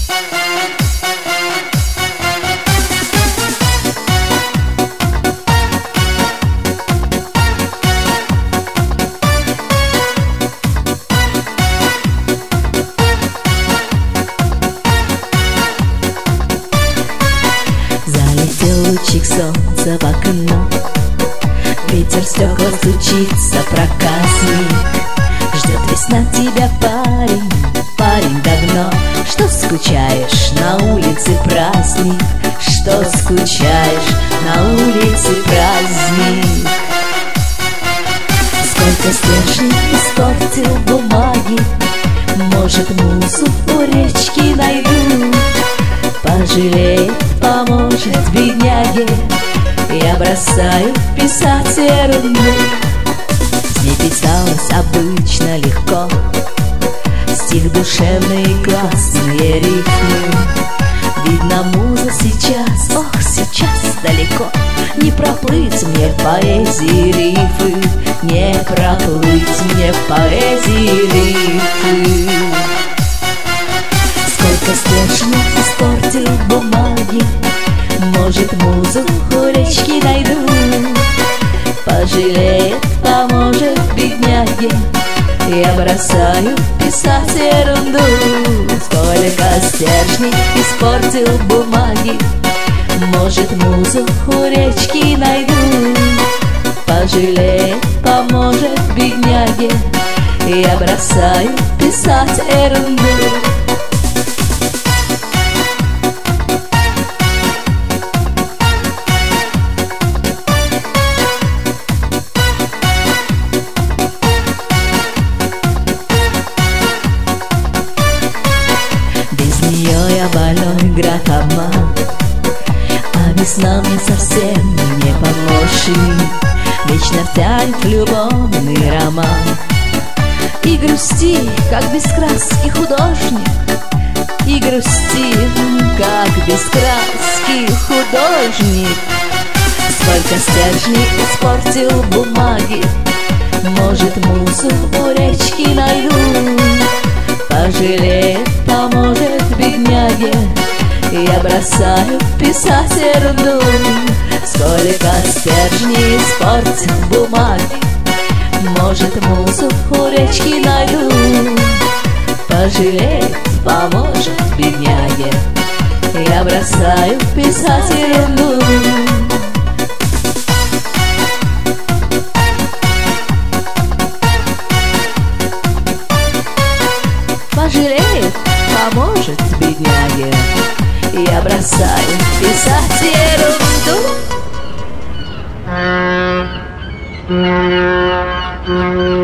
Залетел лучик солнца в окно, ветер в стекла стучится проказник. Ждет весна тебя, парень, парень давно. Что скучаешь, на улице праздник. Что скучаешь, на улице праздник. Сколько стержней испортил бумаги, может, мусу у речки найду. Пожалеет, поможет бедняге, я бросаю писать ерунду. С ней писалось обычно легко, стих душевный и классные рифмы. Видно, муза сейчас, ох, сейчас далеко. Не проплыть мне в поэзии рифы, не проплыть мне в поэзии рифы. Сколько стержней испортил бумаги, может, музу у речки найду. Пожалеет, поможет бедняге, я бросаю писать ерунду. Сколько стержней испортил бумаги, может, музу у речки найду. Пожалеет, поможет бедняге, я бросаю писать ерунду. Я больной гратоман, а весна мне совсем не помощник. Вечно втянет в любовный роман и грусти, как без краски художник. И грусти, как без краски художник. Сколько стержней испортил бумаги, может, мусу у речки найду. Пожалеет, поможет бедняге, я бросаю писать ерунду. Сколько стержней испортил бумаги, может, мусу у речки найду. Пожалеет, поможет бедняге, я бросаю писать ерунду. Пожалеет, поможет бедняге, я бросаю писать ерунду.